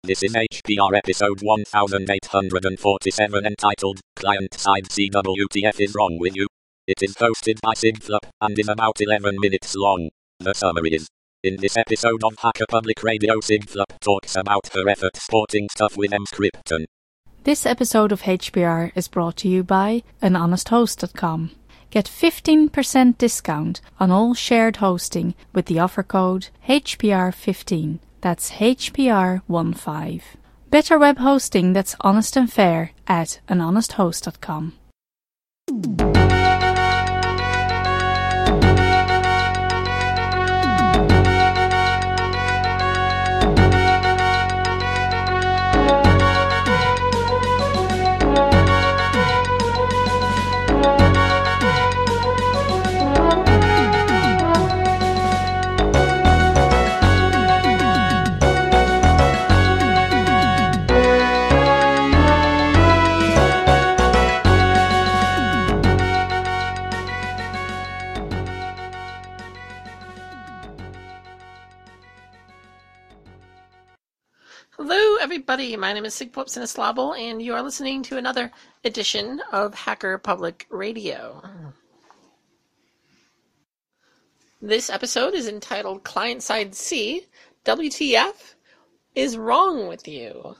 This is HPR episode 1847 entitled, Client-Side CWTF is Wrong With You. It is hosted by SigFlop and is about 11 minutes long. The summary is, in this episode of Hacker Public Radio, SigFlop talks about her effort sporting stuff with Emscripten. This episode of HPR is brought to you by anhonesthost.com. Get 15% discount on all shared hosting with the offer code HPR15. That's HPR15. Better web hosting that's honest and fair at anhonesthost.com. Hello everybody, my name is Sigflop Sinislabel and you are listening to another edition of Hacker Public Radio. This episode is entitled Client-Side C, WTF is Wrong With You.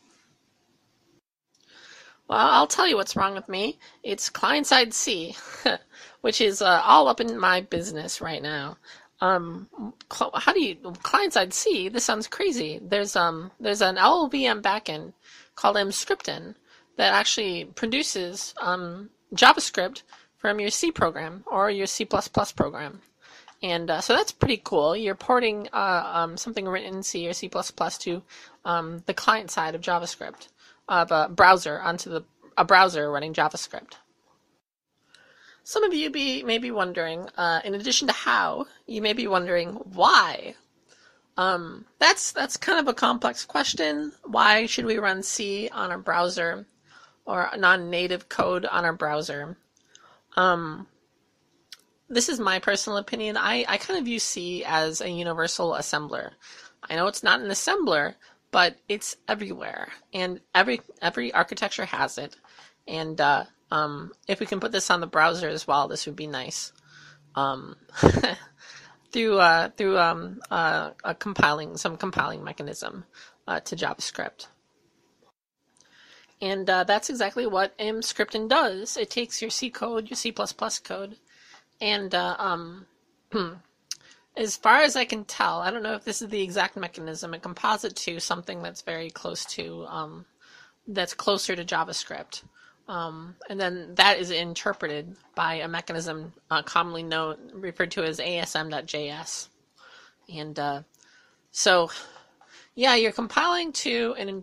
Well, I'll tell you what's wrong with me. It's Client-Side C, which is all up in my business right now. How do you client-side C? This sounds crazy. There's an LLVM backend called Emscripten that actually produces JavaScript from your C program or your C++ program, and so that's pretty cool. You're porting something written in C or C++ to the client side of JavaScript of a browser onto a browser running JavaScript. Some of you may be wondering, in addition to how, you may be wondering why. That's kind of a complex question. Why should we run C on our browser or non-native code on our browser? This is my personal opinion. I kind of view C as a universal assembler. I know it's not an assembler, but it's everywhere, and every architecture has it, and if we can put this on the browser as well, this would be nice. Through a compiling mechanism to JavaScript. And that's exactly what Emscripten does. It takes your C code, your C++ code, and as far as I can tell, I don't know if this is the exact mechanism, it composites to something that's very close to, that's closer to JavaScript. And then that is interpreted by a mechanism commonly referred to as ASM.js. And so, yeah, you're compiling to a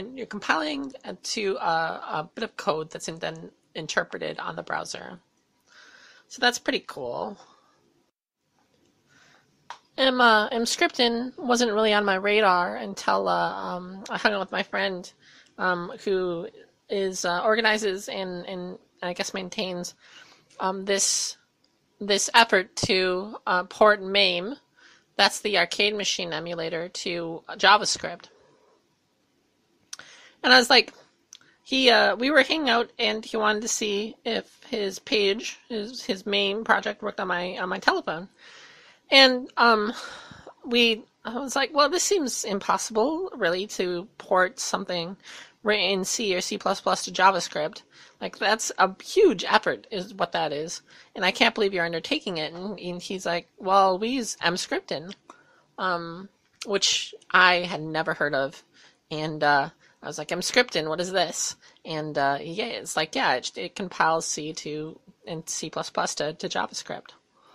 bit of code that's then interpreted on the browser. So that's pretty cool. Emscripten wasn't really on my radar until I hung out with my friend who organizes and I guess maintains this effort to port MAME, that's the arcade machine emulator, to JavaScript. And I was like, we were hanging out, and he wanted to see if his page, his main project, worked on my telephone, and I was like, well, this seems impossible, really, to port something written in C or C++ to JavaScript. Like, that's a huge effort is what that is. And I can't believe you're undertaking it. And he's like, well, we use Emscripten, which I had never heard of. And I was like, Emscripten, what is this? And it's like, yeah, it compiles C and C++ to JavaScript.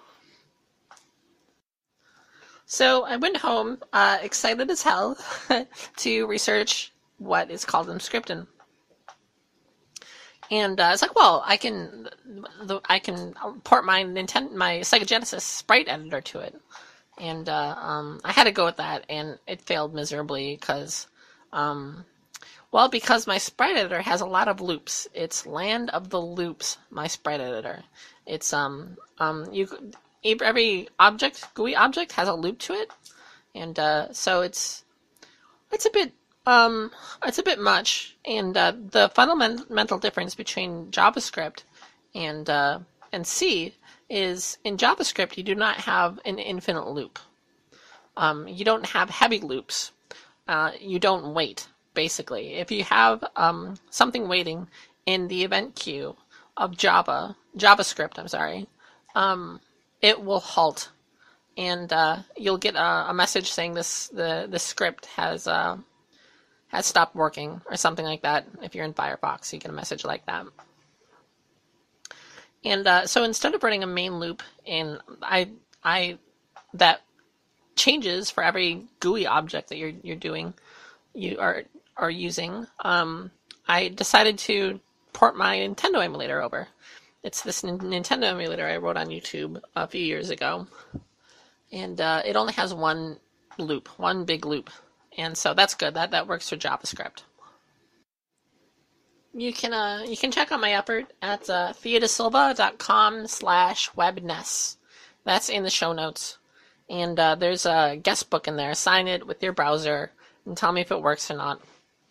So I went home, excited as hell, to research what is called Emscripten. And it's like, well, I can port my Sega Genesis sprite editor to it. And I had to go with that, and it failed miserably because my sprite editor has a lot of loops. It's land of the loops, my sprite editor. It's every GUI object has a loop to it, and so it's a bit It's a bit much, and the fundamental difference between JavaScript and C is in JavaScript you do not have an infinite loop. You don't have heavy loops. You don't wait, basically. If you have something waiting in the event queue of JavaScript, it will halt, and you'll get a message saying the script has stopped working or something like that. If you're in Firefox, you get a message like that. And so instead of running a main loop, and that changes for every GUI object that you are using, I decided to port my Nintendo emulator over. It's this Nintendo emulator I wrote on YouTube a few years ago, and it only has one big loop, and so that's good. That works for JavaScript. You can check out my effort at theodasilva.com/webness. That's in the show notes. And there's a guest book in there. Sign it with your browser and tell me if it works or not.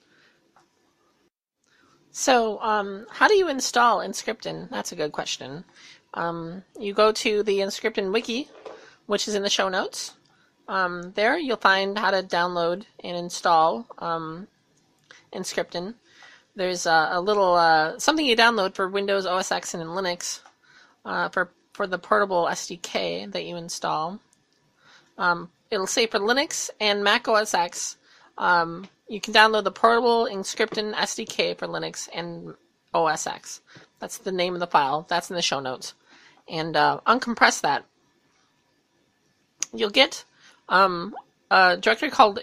So, how do you install Inscripten? That's a good question. You go to the Inscripten wiki, which is in the show notes. There you'll find how to download and install Inscripten. There's a little something you download for Windows, OS X, and Linux for the portable SDK that you install. It'll say for Linux and Mac OS X, you can download the portable Inscripten SDK for Linux and OS X. That's the name of the file. That's in the show notes. And uncompress that. You'll get a directory called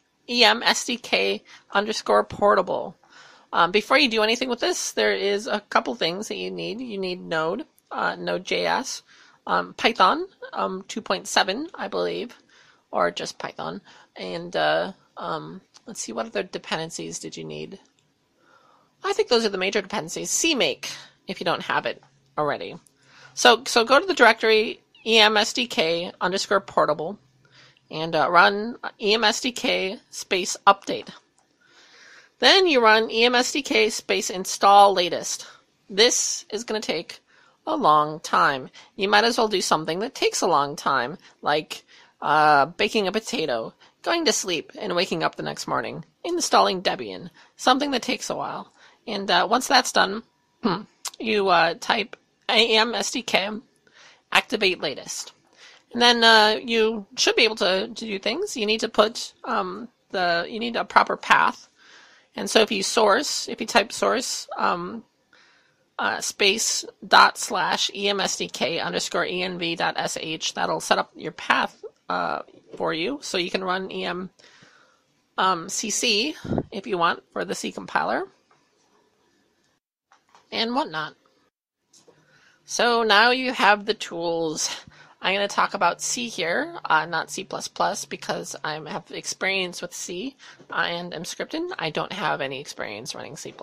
emsdk_portable. Before you do anything with this, there is a couple things that you need. You need Node, Node.js, Python 2.7, I believe, or just Python. And let's see, what other dependencies did you need? I think those are the major dependencies. CMake, if you don't have it already. So go to the directory emsdk_portable and run emsdk space update. Then you run emsdk space install latest. This is going to take a long time. You might as well do something that takes a long time, like baking a potato, going to sleep, and waking up the next morning, installing Debian, something that takes a while. And once that's done, you type emsdk activate latest. And then you should be able to do things. You need to put you need a proper path. And so if you type source space /emsdk_env.sh, that'll set up your path for you, so you can run cc if you want for the C compiler and whatnot. So now you have the tools. I'm going to talk about C here, not C++, because I have experience with C and Emscripten. I don't have any experience running C++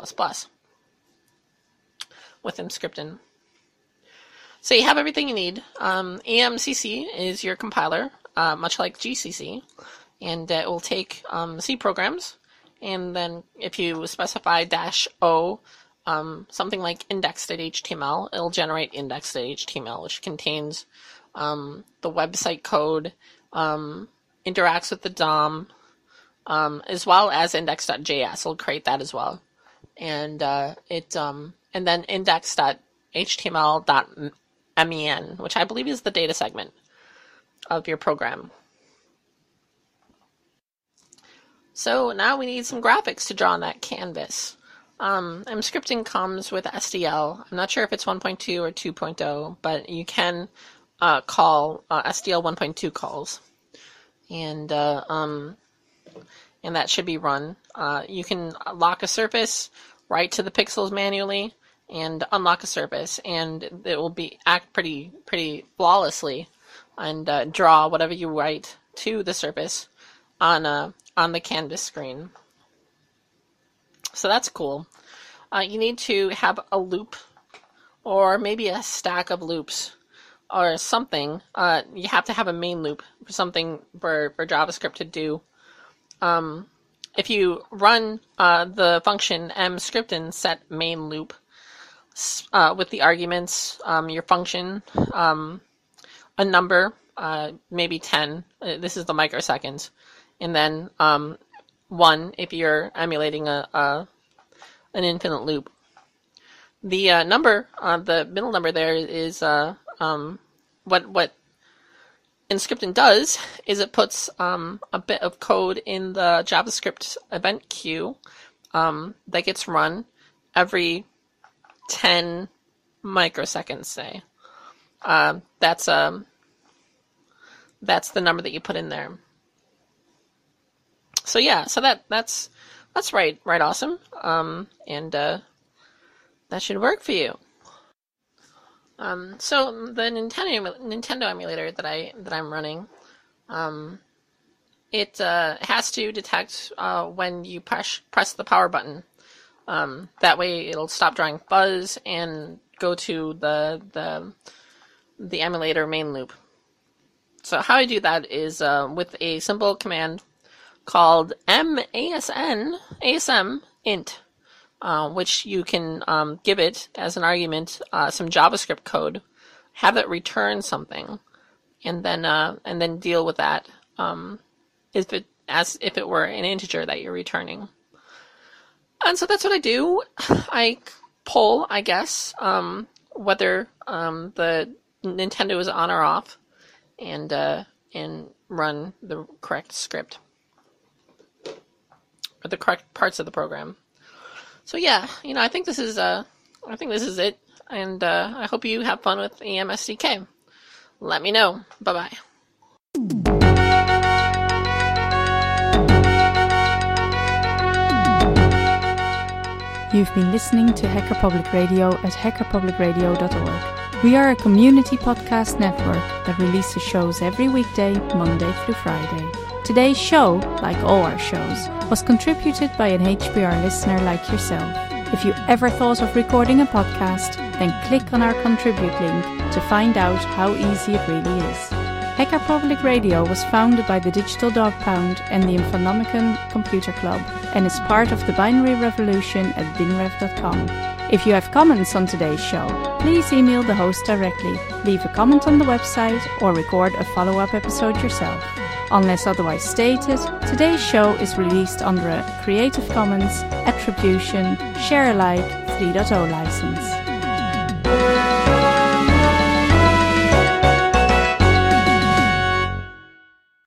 with Emscripten. So you have everything you need. EMCC is your compiler, much like GCC, and it will take C programs, and then if you specify -o, something like index.html, it'll generate index.html, which contains the website code, interacts with the DOM, as well as index.js. It'll create that as well, and and then index.html.men, which I believe is the data segment of your program. So now we need some graphics to draw on that canvas. Emscripten comes with SDL. I'm not sure if it's 1.2 or 2.0, but you can call SDL 1.2 calls, and that should be run. You can lock a surface, write to the pixels manually, and unlock a surface, and it will act pretty flawlessly, and draw whatever you write to the surface on the canvas screen. So that's cool. You need to have a loop, or maybe a stack of loops, or something. You have to have a main loop for something for JavaScript to do. if you run the function mscriptin set main loop with the arguments, your function, a number, maybe 10, this is the microseconds, and then 1 if you're emulating an infinite loop. The number, the middle number there is what Emscripten does is it puts a bit of code in the JavaScript event queue that gets run every 10 microseconds, say. That's the number that you put in there. So yeah, so that's right awesome. And that should work for you. So the Nintendo emulator that I'm running, it has to detect when you press the power button. That way it'll stop drawing fuzz and go to the emulator main loop. So how I do that is with a simple command called ASM int. Which you can give it as an argument some JavaScript code, have it return something, and then deal with that if it were an integer that you're returning. And so that's what I do. I poll, I guess, whether the Nintendo is on or off, and run the correct script or the correct parts of the program. So yeah, I think this is it, and I hope you have fun with EMSDK. Let me know. Bye-bye. You've been listening to Hacker Public Radio at hackerpublicradio.org. We are a community podcast network that releases shows every weekday, Monday through Friday. Today's show, like all our shows, was contributed by an HPR listener like yourself. If you ever thought of recording a podcast, then click on our contribute link to find out how easy it really is. Hacker Public Radio was founded by the Digital Dog Pound and the Infonomicon Computer Club and is part of the binary revolution at binrev.com. If you have comments on today's show, please email the host directly, leave a comment on the website, or record a follow-up episode yourself. Unless otherwise stated, today's show is released under a Creative Commons Attribution Share Alike 3.0 license.